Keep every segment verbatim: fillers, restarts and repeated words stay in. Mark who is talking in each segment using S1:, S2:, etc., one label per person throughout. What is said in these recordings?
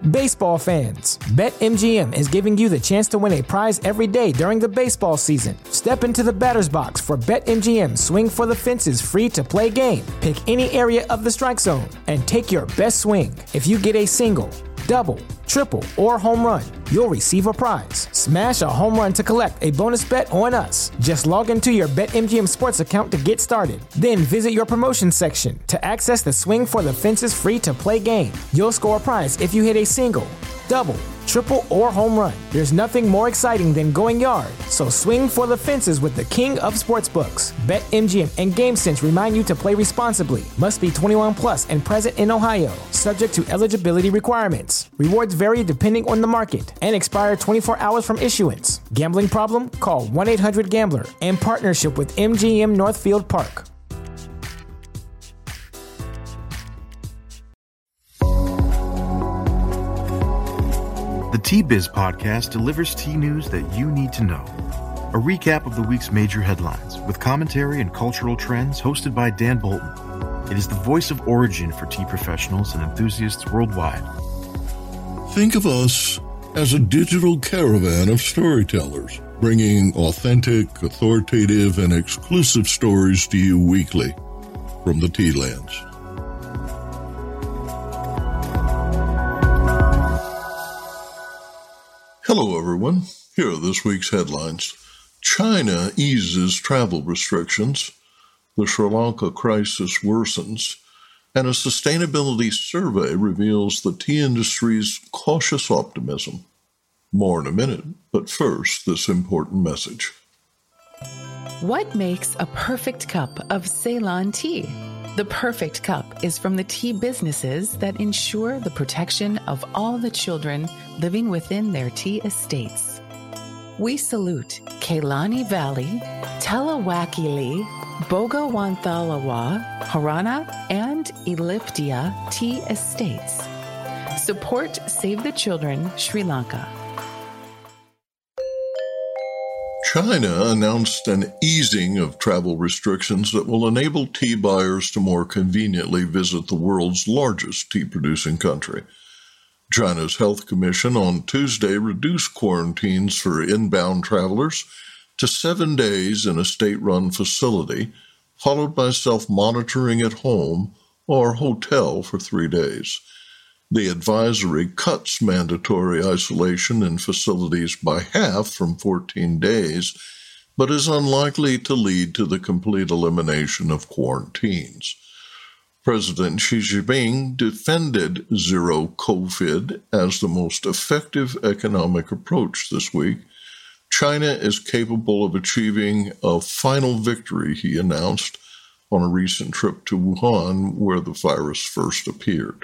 S1: Baseball fans, BetMGM is giving you the chance to win a prize every day during the baseball season. Step into the batter's box for BetMGM Swing for the Fences free-to-play game. Pick any area of the strike zone and take your best swing. If you get a single, double, triple, or home run, you'll receive a prize. Smash a home run to collect a bonus bet on us. Just log into your BetMGM Sports account to get started. Then visit your promotion section to access the Swing for the Fences free-to-play game. You'll score a prize if you hit a single, double, triple, or home run. There's nothing more exciting than going yard, so swing for the fences with the king of sportsbooks. BetMGM and GameSense remind you to play responsibly. Must be twenty-one plus and present in Ohio, subject to eligibility requirements. Rewards vary depending on the market and expire twenty-four hours from issuance. Gambling problem? Call one eight hundred gambler in partnership with M G M Northfield Park.
S2: The T-Biz podcast delivers tea news that you need to know. A recap of the week's major headlines with commentary and cultural trends hosted by Dan Bolton. It is the voice of origin for tea professionals and enthusiasts worldwide.
S3: Think of us as a digital caravan of storytellers, bringing authentic, authoritative, and exclusive stories to you weekly from the tea lands. Hello, everyone. Here are this week's headlines. China eases travel restrictions, the Sri Lanka crisis worsens, and a sustainability survey reveals the tea industry's cautious optimism. More in a minute, but first, this important message.
S4: What makes a perfect cup of Ceylon tea? The perfect cup is from the tea businesses that ensure the protection of all the children living within their tea estates. We salute Kailani Valley, Talawakili, Bogawanthalawa, Harana, and Elliptia tea estates. Support Save the Children, Sri Lanka.
S3: China announced an easing of travel restrictions that will enable tea buyers to more conveniently visit the world's largest tea-producing country. China's Health Commission on Tuesday reduced quarantines for inbound travelers to seven days in a state-run facility, followed by self-monitoring at home or hotel for three days. The advisory cuts mandatory isolation in facilities by half from fourteen days, but is unlikely to lead to the complete elimination of quarantines. President Xi Jinping defended zero COVID as the most effective economic approach this week. China is capable of achieving a final victory, he announced on a recent trip to Wuhan, where the virus first appeared.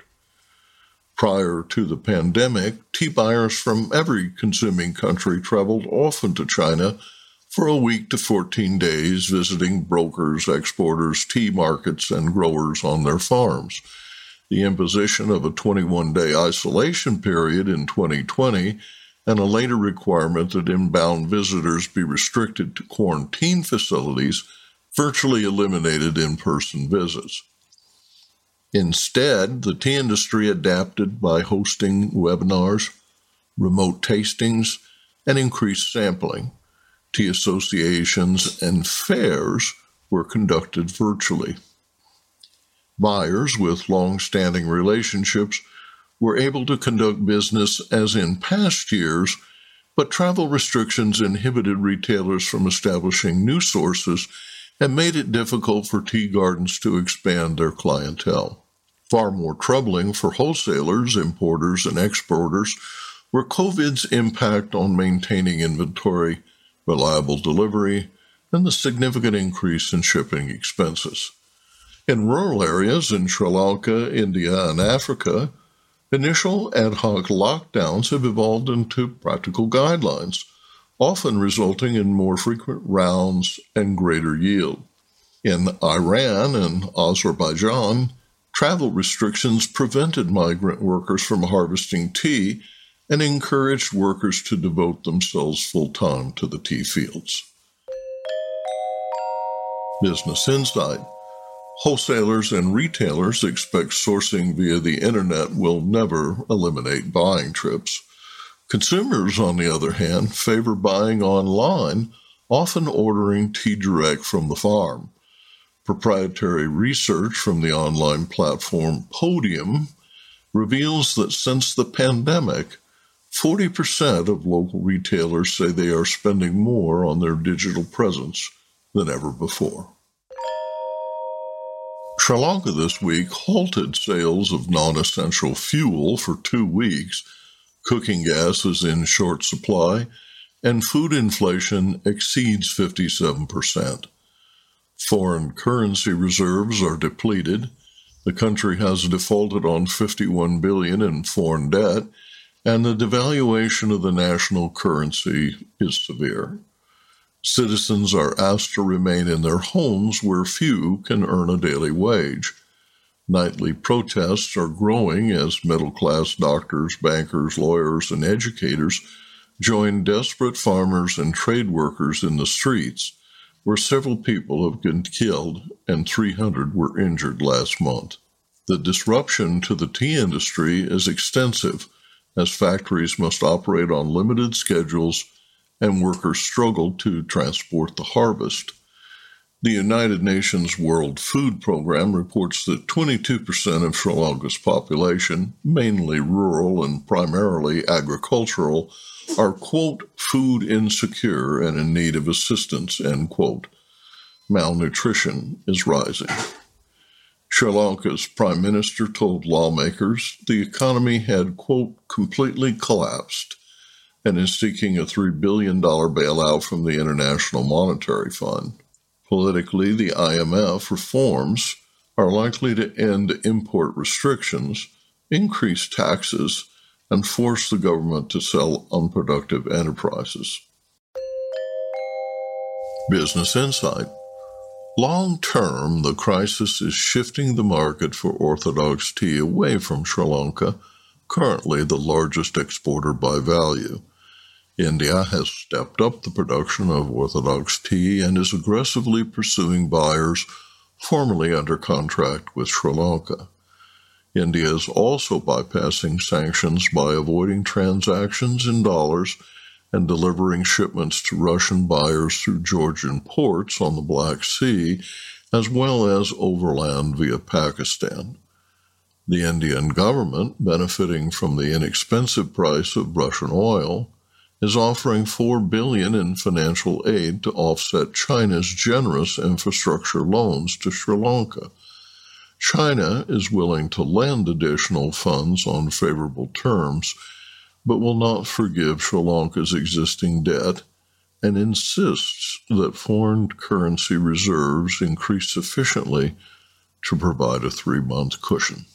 S3: Prior to the pandemic, tea buyers from every consuming country traveled often to China for a week to fourteen days, visiting brokers, exporters, tea markets, and growers on their farms. The imposition of a twenty-one day isolation period in twenty twenty and a later requirement that inbound visitors be restricted to quarantine facilities virtually eliminated in-person visits. Instead, the tea industry adapted by hosting webinars, remote tastings, and increased sampling. Tea associations and fairs were conducted virtually. Buyers with long-standing relationships were able to conduct business as in past years, but travel restrictions inhibited retailers from establishing new sources and made it difficult for tea gardens to expand their clientele. Far more troubling for wholesalers, importers, and exporters were COVID's impact on maintaining inventory, reliable delivery, and the significant increase in shipping expenses. In rural areas in Sri Lanka, India, and Africa, initial ad hoc lockdowns have evolved into practical guidelines, often resulting in more frequent rounds and greater yield. In Iran and Azerbaijan, travel restrictions prevented migrant workers from harvesting tea and encouraged workers to devote themselves full-time to the tea fields. Business Insight. Wholesalers and retailers expect sourcing via the internet will never eliminate buying trips. Consumers, on the other hand, favor buying online, often ordering tea direct from the farm. Proprietary research from the online platform Podium reveals that since the pandemic, forty percent of local retailers say they are spending more on their digital presence than ever before. Sri Lanka this week halted sales of non-essential fuel for two weeks. Cooking gas is in short supply, and food inflation exceeds fifty-seven percent. Foreign currency reserves are depleted. The country has defaulted on fifty-one billion dollars in foreign debt, and the devaluation of the national currency is severe. Citizens are asked to remain in their homes where few can earn a daily wage. Nightly protests are growing as middle-class doctors, bankers, lawyers, and educators join desperate farmers and trade workers in the streets, where several people have been killed and three hundred were injured last month. The disruption to the tea industry is extensive, as factories must operate on limited schedules and workers struggle to transport the harvest. The United Nations World Food Program reports that twenty-two percent of Sri Lanka's population, mainly rural and primarily agricultural, are, quote, food insecure and in need of assistance, end quote. Malnutrition is rising. Sri Lanka's prime minister told lawmakers the economy had, quote, completely collapsed and is seeking a three billion dollars bailout from the International Monetary Fund. Politically, the I M F reforms are likely to end import restrictions, increase taxes, and force the government to sell unproductive enterprises. Business Insight. Long-term, the crisis is shifting the market for Orthodox tea away from Sri Lanka, currently the largest exporter by value. India has stepped up the production of Orthodox tea and is aggressively pursuing buyers formerly under contract with Sri Lanka. India is also bypassing sanctions by avoiding transactions in dollars and delivering shipments to Russian buyers through Georgian ports on the Black Sea, as well as overland via Pakistan. The Indian government, benefiting from the inexpensive price of Russian oil, is offering four billion dollars in financial aid to offset China's generous infrastructure loans to Sri Lanka. China is willing to lend additional funds on favorable terms, but will not forgive Sri Lanka's existing debt and insists that foreign currency reserves increase sufficiently to provide a three-month cushion.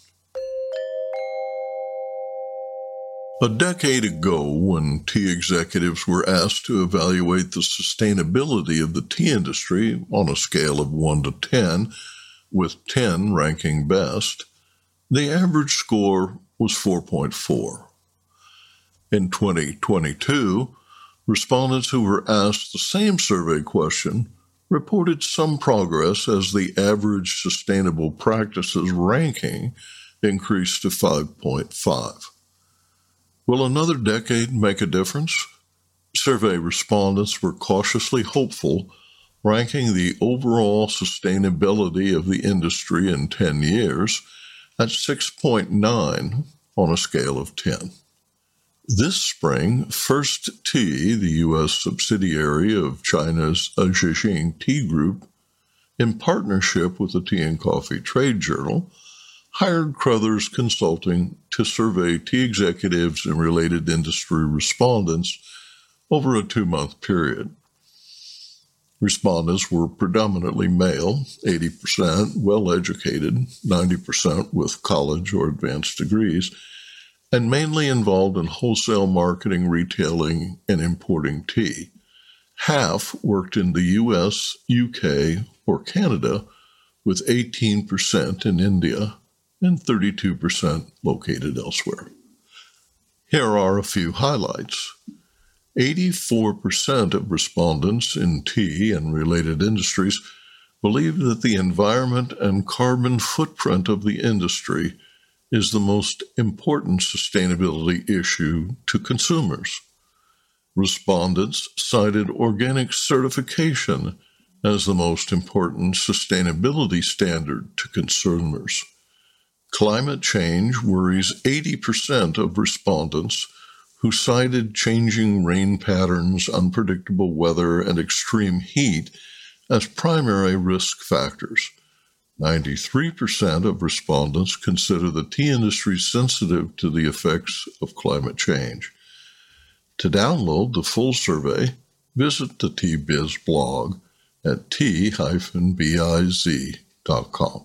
S3: A decade ago, when tea executives were asked to evaluate the sustainability of the tea industry on a scale of one to ten, with ten ranking best, the average score was four point four. In twenty twenty-two, respondents who were asked the same survey question reported some progress as the average sustainable practices ranking increased to five point five. Will another decade make a difference? Survey respondents were cautiously hopeful, ranking the overall sustainability of the industry in ten years at six point nine on a scale of ten. This spring, First Tea, the U S subsidiary of China's Zhixing Tea Group, in partnership with the Tea and Coffee Trade Journal, hired Crothers Consulting to survey tea executives and related industry respondents over a two-month period. Respondents were predominantly male, eighty percent well-educated, ninety percent with college or advanced degrees, and mainly involved in wholesale marketing, retailing, and importing tea. Half worked in the U S, U K, or Canada, with eighteen percent in India and thirty-two percent located elsewhere. Here are a few highlights. eighty-four percent of respondents in tea and related industries believe that the environment and carbon footprint of the industry is the most important sustainability issue to consumers. Respondents cited organic certification as the most important sustainability standard to consumers. Climate change worries eighty percent of respondents, who cited changing rain patterns, unpredictable weather, and extreme heat as primary risk factors. ninety-three percent of respondents consider the tea industry sensitive to the effects of climate change. To download the full survey, visit the Tea Biz blog at tea dash biz dot com.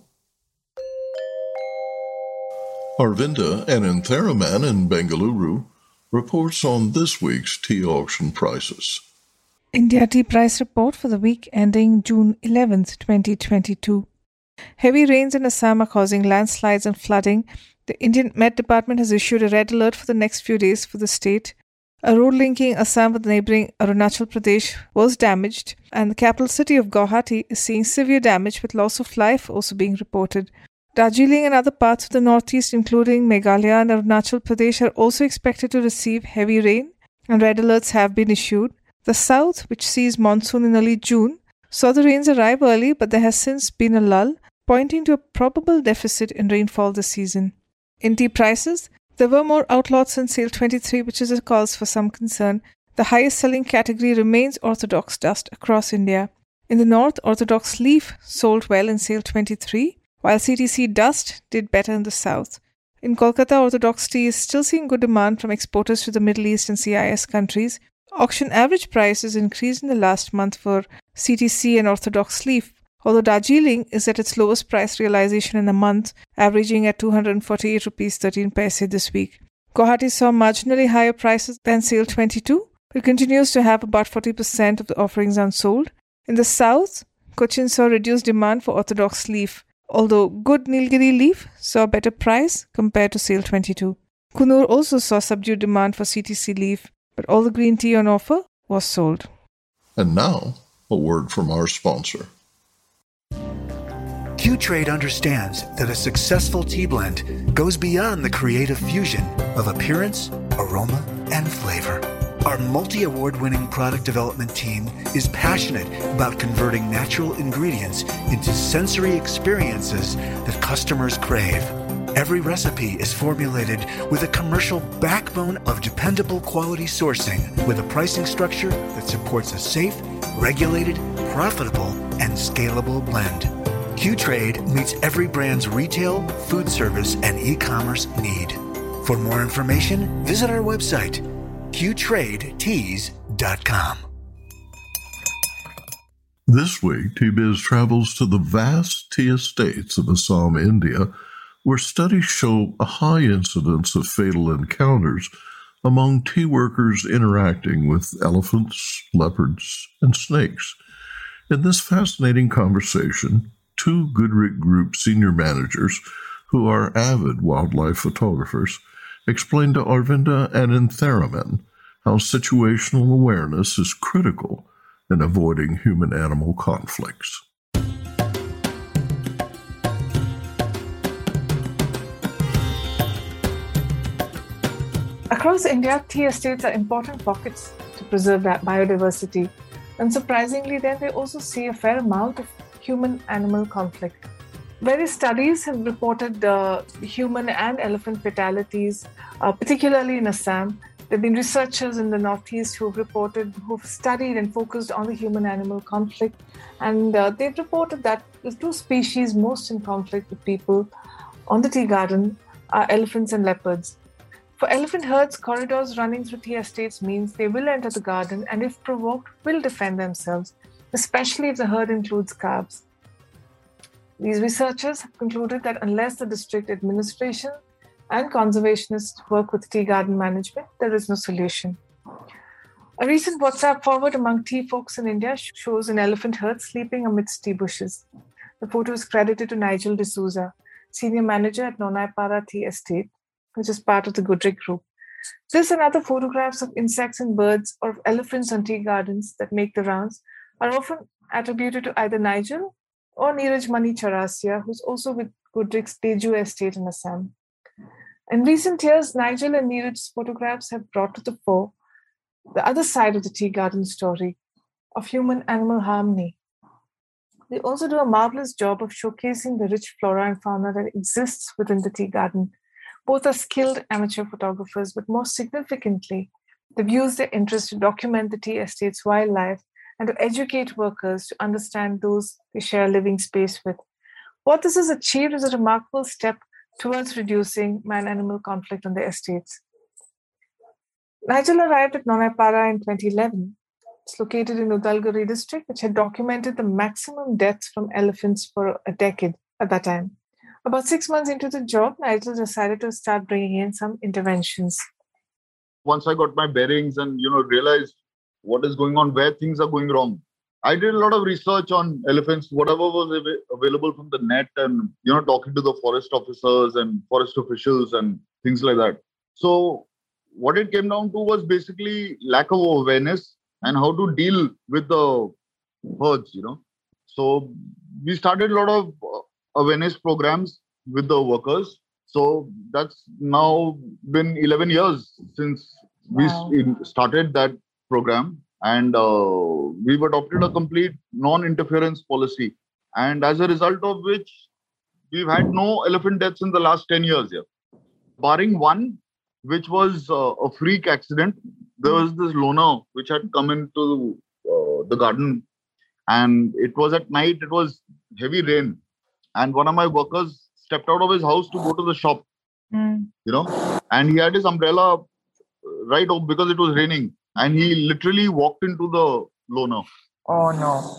S3: Arvinda Anantharaman in Bengaluru reports on this week's tea auction prices.
S5: India Tea Price Report for the week ending June eleventh, twenty twenty-two. Heavy rains in Assam are causing landslides and flooding. The Indian Met Department has issued a red alert for the next few days for the state. A road linking Assam with neighbouring Arunachal Pradesh was damaged, and the capital city of Guwahati is seeing severe damage with loss of life also being reported. Darjeeling and other parts of the northeast, including Meghalaya and Arunachal Pradesh, are also expected to receive heavy rain, and red alerts have been issued. The south, which sees monsoon in early June, saw the rains arrive early, but there has since been a lull, pointing to a probable deficit in rainfall this season. In tea prices, there were more outlots in sale twenty-three, which is a cause for some concern. The highest selling category remains Orthodox Dust across India. In the north, Orthodox Leaf sold well in sale twenty-three, while C T C Dust did better in the south. In Kolkata, Orthodox tea is still seeing good demand from exporters to the Middle East and C I S countries. Auction average prices increased in the last month for C T C and Orthodox Leaf, although Darjeeling is at its lowest price realization in a month, averaging at two hundred forty-eight rupees thirteen paise this week. Guwahati saw marginally higher prices than sale twenty-two, but continues to have about forty percent of the offerings unsold. In the south, Cochin saw reduced demand for Orthodox Leaf, although good Nilgiri Leaf saw a better price compared to sale twenty-two. Coonoor also saw subdued demand for C T C Leaf, but all the green tea on offer was sold.
S3: And now, a word from our sponsor.
S6: Q-Trade understands that a successful tea blend goes beyond the creative fusion of appearance, aroma, and flavor. Our multi-award-winning product development team is passionate about converting natural ingredients into sensory experiences that customers crave. Every recipe is formulated with a commercial backbone of dependable quality sourcing with a pricing structure that supports a safe, regulated, profitable, and scalable blend. Q-Trade meets every brand's retail, food service, and e-commerce need. For more information, visit our website, q trade teas dot com.
S3: This week, Tea Biz travels to the vast tea estates of Assam, India, where studies show a high incidence of fatal encounters among tea workers interacting with elephants, leopards, and snakes. In this fascinating conversation, two Goodrick Group senior managers, who are avid wildlife photographers, explained to Arvinda Anantharaman how situational awareness is critical in avoiding human-animal conflicts.
S5: Across India, tea estates are important pockets to preserve that biodiversity. Unsurprisingly, then they also see a fair amount of human-animal conflict. Various studies have reported uh, human and elephant fatalities, uh, particularly in Assam. There have been researchers in the Northeast who've reported, who've studied and focused on the human-animal conflict, and uh, they've reported that the two species most in conflict with people on the tea garden are elephants and leopards. For elephant herds, corridors running through tea estates means they will enter the garden and, if provoked, will defend themselves, especially if the herd includes calves. These researchers have concluded that unless the district administration and conservationists work with tea garden management, there is no solution. A recent WhatsApp forward among tea folks in India shows an elephant herd sleeping amidst tea bushes. The photo is credited to Nigel D'Souza, senior manager at Nonaipara Tea Estate, which is part of the Goodrick Group. This and other photographs of insects and birds or of elephants on tea gardens that make the rounds are often attributed to either Nigel or Neeraj Mani Chaurasia, who's also with Goodrick's Teju estate in Assam. In recent years, Nigel and Neeraj's photographs have brought to the fore the other side of the tea garden story of human-animal harmony. They also do a marvelous job of showcasing the rich flora and fauna that exists within the tea garden. Both are skilled amateur photographers, but more significantly, they've used their interest to document the tea estate's wildlife and to educate workers to understand those they share a living space with. What this has achieved is a remarkable step towards reducing man-animal conflict on the estates. Nigel arrived at Nonaipara in twenty eleven. It's located in Udalguri district, which had documented the maximum deaths from elephants for a decade at that time. About six months into the job, Nigel decided to start bringing in some interventions.
S7: Once I got my bearings and, you know, realized what is going on, where things are going wrong, I did a lot of research on elephants, whatever was av- available from the net, and, you know, talking to the forest officers and forest officials and things like that. So what it came down to was basically lack of awareness and how to deal with the herds, you know. So we started a lot of awareness programs with the workers. So that's now been eleven years since wow. we started that program. And uh, we've adopted a complete non-interference policy. And as a result of which, we've had no elephant deaths in the last ten years here. Barring one, which was uh, a freak accident. There was this loner which had come into uh, the garden, and it was at night, it was heavy rain. And one of my workers stepped out of his house to go to the shop, mm. you know, and he had his umbrella right up because it was raining. And he literally walked into the loner.
S5: Oh, no.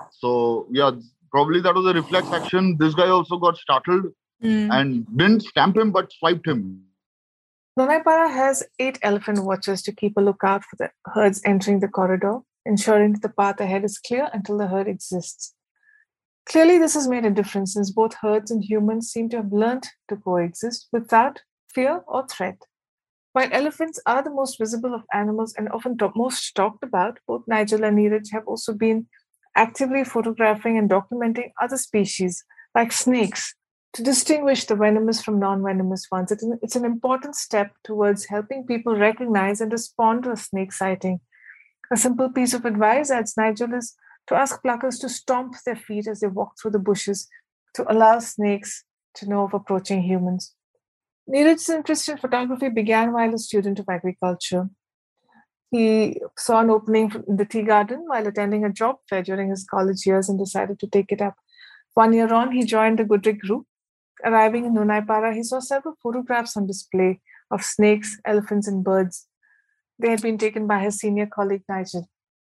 S7: So, yeah, probably that was a reflex action. This guy also got startled mm. and didn't stamp him, but swiped him.
S5: Nonaipara has eight elephant watchers to keep a lookout for the herds entering the corridor, ensuring that the path ahead is clear until the herd exists. Clearly, this has made a difference since both herds and humans seem to have learned to coexist without fear or threat. While elephants are the most visible of animals and often to- most talked about, both Nigel and Neeraj have also been actively photographing and documenting other species like snakes to distinguish the venomous from non-venomous ones. It's an important step towards helping people recognize and respond to a snake sighting. A simple piece of advice, adds Nigel, is to ask pluckers to stomp their feet as they walk through the bushes to allow snakes to know of approaching humans. Neeraj's interest in photography began while a student of agriculture. He saw an opening in the tea garden while attending a job fair during his college years and decided to take it up. One year on, he joined the Goodrick group. Arriving in Nonaipara, he saw several photographs on display of snakes, elephants, and birds. They had been taken by his senior colleague, Nigel.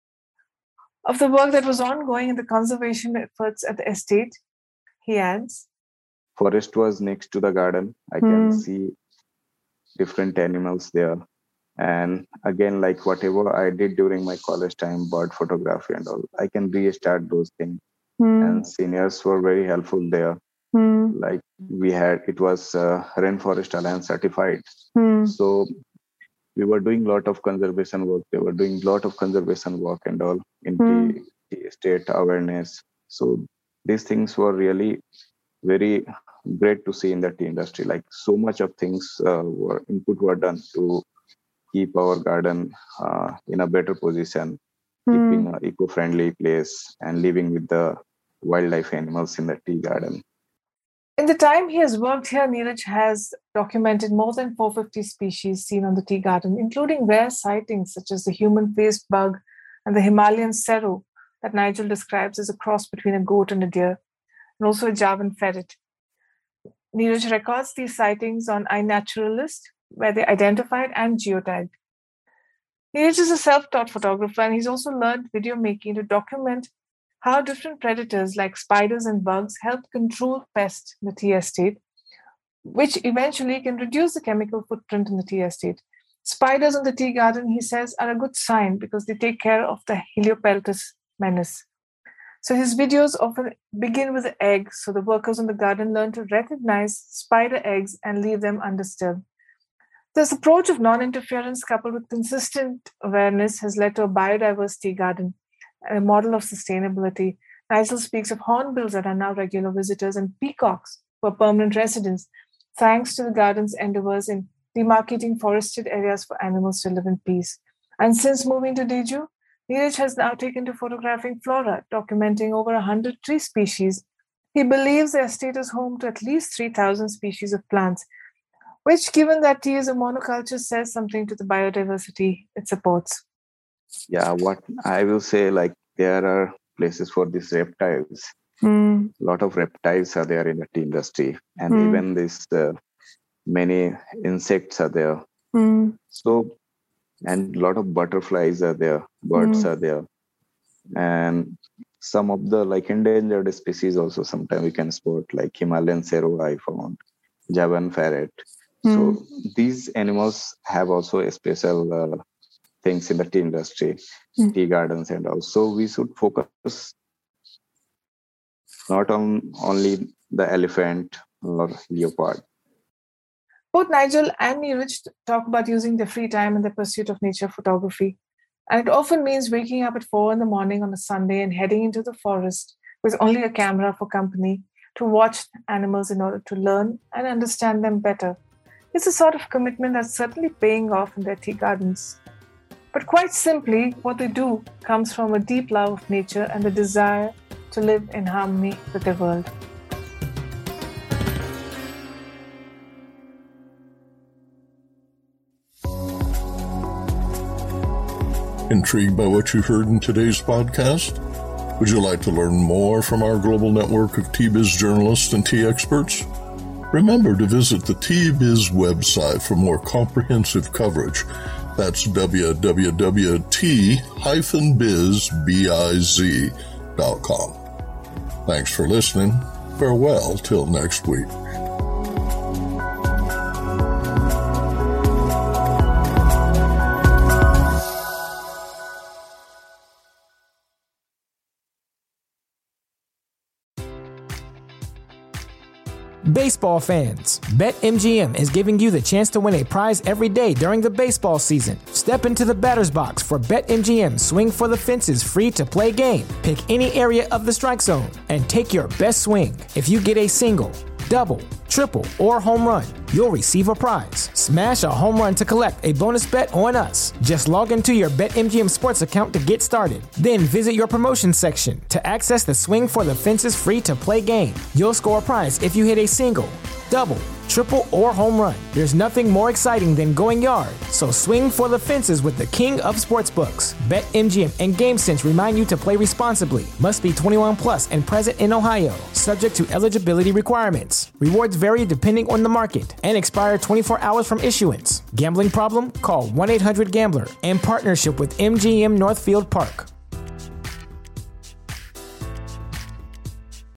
S5: Of the work that was ongoing in the conservation efforts at the estate, he adds,
S8: forest was next to the garden. I can mm. see different animals there. And again, like whatever I did during my college time, bird photography and all, I can restart those things. Mm. And seniors were very helpful there. Mm. Like we had, it was uh, Rainforest Alliance certified. Mm. So we were doing a lot of conservation work. They were doing a lot of conservation work and all in mm. tea, tea state awareness. So these things were really very great to see in the tea industry. Like so much of things uh, were input were done to keep our garden uh, in a better position, mm. keeping an eco-friendly place and living with the wildlife animals in the tea garden.
S5: In the time he has worked here, Neeraj has documented more than four hundred fifty species seen on the tea garden, including rare sightings such as the human-faced bug and the Himalayan seru that Nigel describes as a cross between a goat and a deer, and also a Javan ferret. Neeraj records these sightings on iNaturalist, where they identified and geotagged. Neeraj is a self-taught photographer, and he's also learned video making to document how different predators like spiders and bugs help control pests in the tea estate, which eventually can reduce the chemical footprint in the tea estate. Spiders on the tea garden, he says, are a good sign because they take care of the Heliopeltis menace. So his videos often begin with the egg, so the workers in the garden learn to recognize spider eggs and leave them undisturbed. This approach of non-interference coupled with consistent awareness has led to a biodiverse tea garden and a model of sustainability Nigel speaks of hornbills that are now regular visitors and peacocks who are permanent residents, thanks to the garden's endeavors in demarcating forested areas for animals to live in peace. And since moving to Diju, Neeraj has now taken to photographing flora, documenting over one hundred tree species. He believes the estate is home to at least three thousand species of plants, which, given that tea is a monoculture, says something to the biodiversity it supports.
S8: Yeah, what I will say, like, there are places for these reptiles.
S5: Mm.
S8: A lot of reptiles are there in the tea industry, and
S5: Mm.
S8: even this uh, many insects are there.
S5: Mm.
S8: So, and a lot of butterflies are there, birds
S5: Mm.
S8: are there, and some of the like endangered species also sometimes we can spot, like Himalayan serow I found, Javan ferret.
S5: Mm.
S8: So these animals have also a special uh, things in the tea industry,
S5: Mm.
S8: tea gardens and all. So we should focus not on only the elephant or leopard.
S5: Both Nigel and Neeraj talk about using their free time in the pursuit of nature photography. And it often means waking up at four in the morning on a Sunday and heading into the forest with only a camera for company to watch animals in order to learn and understand them better. It's a sort of commitment that's certainly paying off in their tea gardens. But quite simply, what they do comes from a deep love of nature and the desire to live in harmony with the world.
S3: Intrigued by what you heard in today's podcast? Would you like to learn more from our global network of Tea Biz journalists and tea experts? Remember to visit the Tea Biz website for more comprehensive coverage. That's w w w dot tea dash biz dot com. Thanks for listening. Farewell till next week.
S1: Baseball fans, BetMGM is giving you the chance to win a prize every day during the baseball season. Step into the batter's box for BetMGM Swing for the Fences free-to-play game. Pick any area of the strike zone and take your best swing. If you get a single, double, triple, or home run, you'll receive a prize. Smash a home run to collect a bonus bet on us. Just log into your BetMGM Sports account to get started. Then visit your promotion section to access the Swing for the Fences free-to-play game. You'll score a prize if you hit a single, double, triple, or home run. There's nothing more exciting than going yard, so swing for the fences with the king of sportsbooks. BetMGM and GameSense remind you to play responsibly. Must be twenty-one plus and present in Ohio. Subject to eligibility requirements. Rewards vary depending on the market and expire twenty-four hours from issuance. Gambling problem? Call one eight hundred gambler in partnership with M G M Northfield Park.